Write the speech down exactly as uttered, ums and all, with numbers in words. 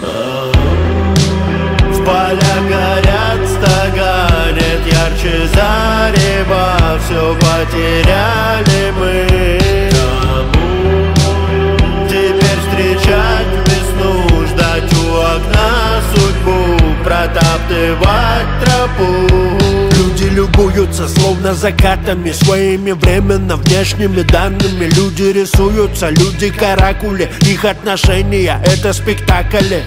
В полях горят стога, нет ярче зарева. Все потеряли мы. Теперь встречать весну, ждать у окна судьбу, протаптывать тропу. Люди любуются словно закатами, своими временно внешними данными. Люди рисуются, люди каракули, их отношения — это спектакли.